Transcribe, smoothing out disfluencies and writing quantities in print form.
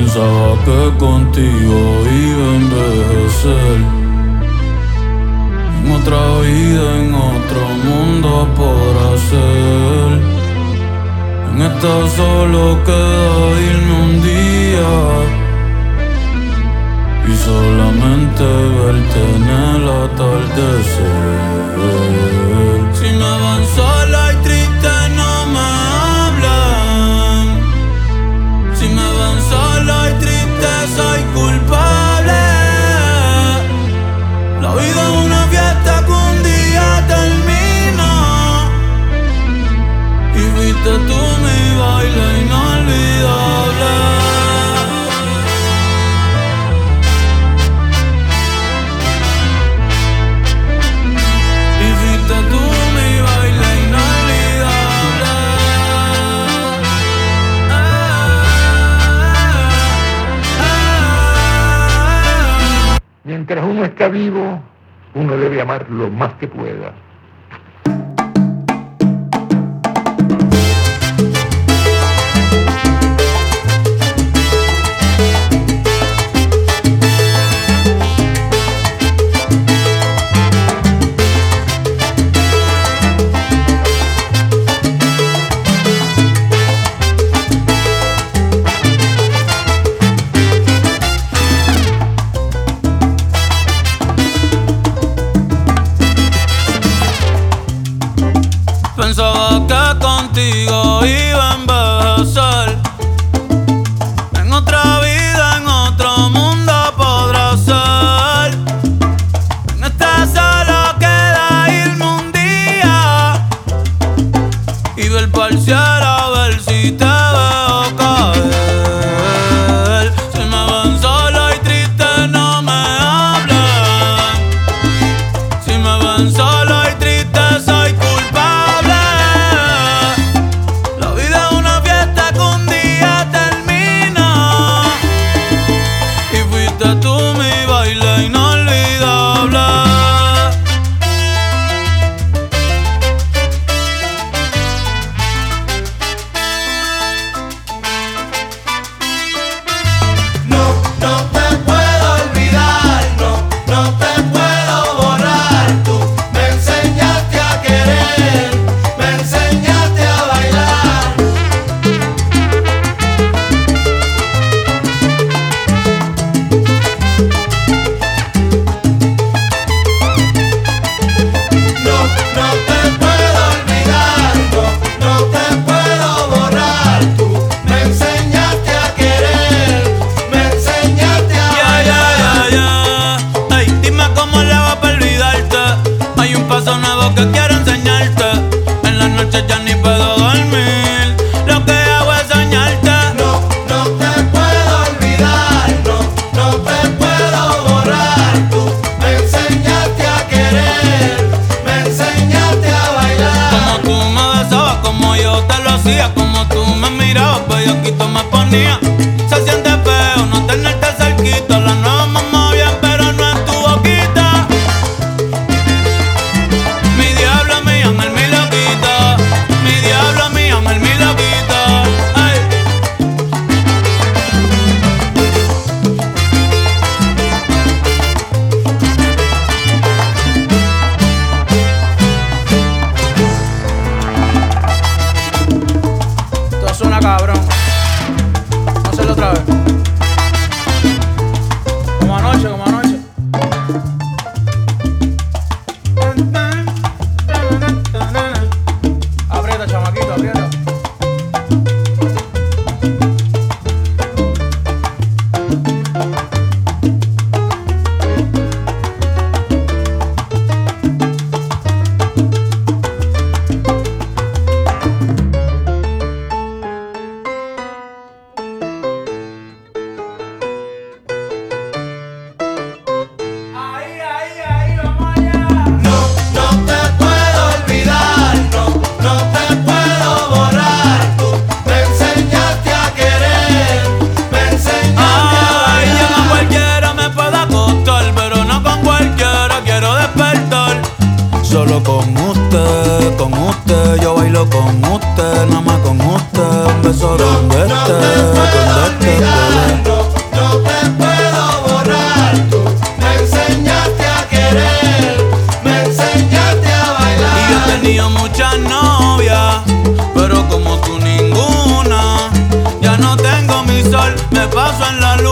Pensaba que contigo iba a envejecer. En otra vida, en otro mundo por hacer. En esta solo queda irme un día y solamente verte en el atardecer. Si me van sola y triste no me hablan. Si me ven sola y triste soy culpable. La vida es una fiesta que un día termina y fuiste tú mi baile inolvidable. Y fuiste tú mi baile inolvidable. Mientras uno está vivo, uno debe amar lo más que pueda. Pensaba que contigo iba a envejecer. En otra vida, en otro mundo podrá ser. En esta solo queda irme un día y ver pa'l cielo a ver si te veo caer. Si me ven solo y triste no me hablan. Si me ven solo y triste soy culpable. La vida es una fiesta que un día termina y fuiste tú mi baile inolvidable. No te puedo olvidar, no te puedo borrar. Tú me enseñaste a querer, me enseñaste a bailar. No te puedo olvidar, no te puedo borrar. Tú me enseñaste a querer, me enseñaste a bailar. Ey, dime cómo le va para olvidarte. Hay un paso nuevo que quiero enseñarte. En las noches ya ni puedo dormir. Lo que hago es soñarte. No te puedo olvidar, no te puedo borrar. Tú me enseñaste a querer, me enseñaste a bailar. Como tú me besabas, como yo te lo hacía. Como tú me mirabas, bellaquito me ponía. Se siente feo no tenerte cerquita. La nueva mamá bien, pero no en tu boquita. Mi diablo, mi ángel, mi loquita. Mi diablo, mi ángel, mi loquita. Ay. Esto suena cabrón. Vamos a hacerlo otra vez. Como anoche, como anoche. Aprieta, chamaquito, aprieta. en la luna.